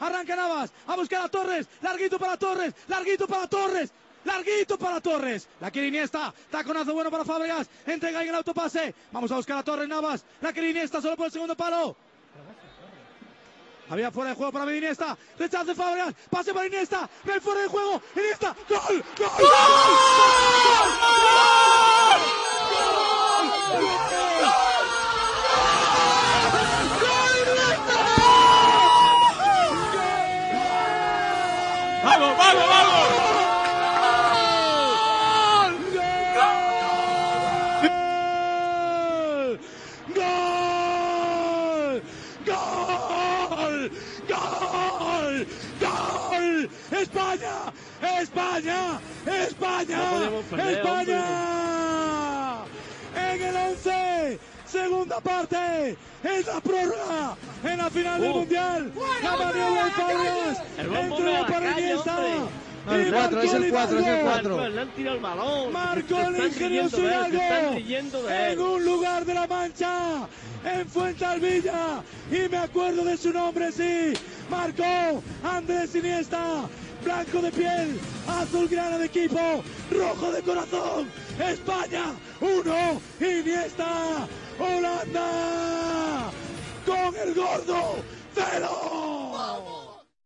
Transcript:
arranca Navas, a buscar a Torres, larguito para Torres, larguito para Torres. Larguito para Torres, la quiere Iniesta, taconazo bueno para Fábregas, entrega en el autopase, vamos a buscar a Torres Navas, la quiere Iniesta solo por el segundo palo. Había fuera de juego para Iniesta, rechazo de Fábregas, pase para Iniesta, ven fuera de juego, Iniesta, ¡gol! ¡Gol! ¡Gol! ¡Vamos, vamos, vamos! ¡España! ¡España! ¡España! ¡España! En el 11, segunda parte, en la prórroga, en la final del Mundial. La maniobra de Fábregas, entrega para Iniesta. El 4, es el 4, es el 4. Le han tirado el balón. Marcó el ingenioso Hidalgo en un lugar de la Mancha, en Fuensalvilla, y me acuerdo de su nombre, sí. Marcó Andrés Iniesta, blanco de piel, azulgrana de equipo, rojo de corazón. España 1, Iniesta, Holanda con el gordo 0.